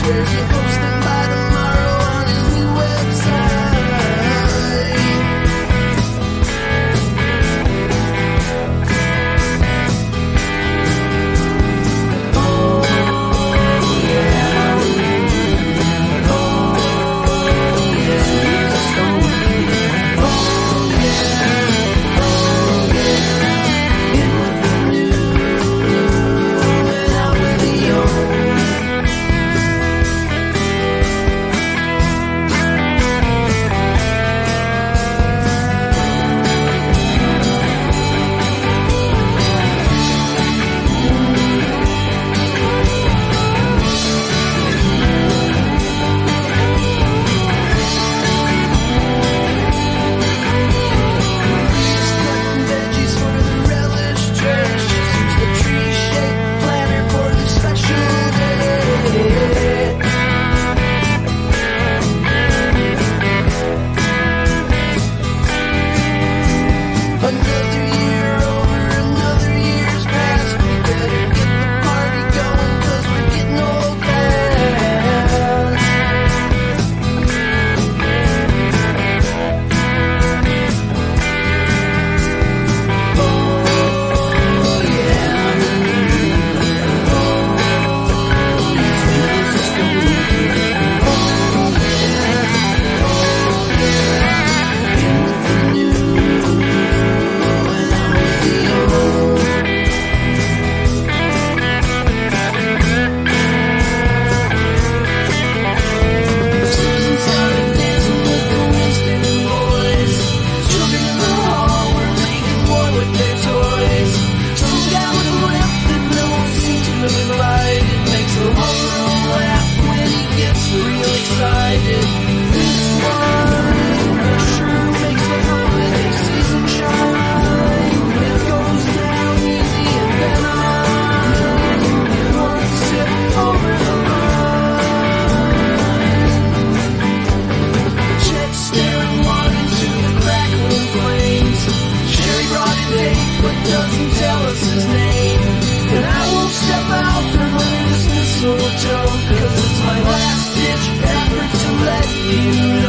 Swears he'll post them by tomorrow on his new website. Oh yeah, oh yeah, sweet as a stone. Oh yeah, in with the new and out with the old. Doesn't tell us his name, and I won't step out from under this mistletoe, 'cause it's my last ditch effort to let you know.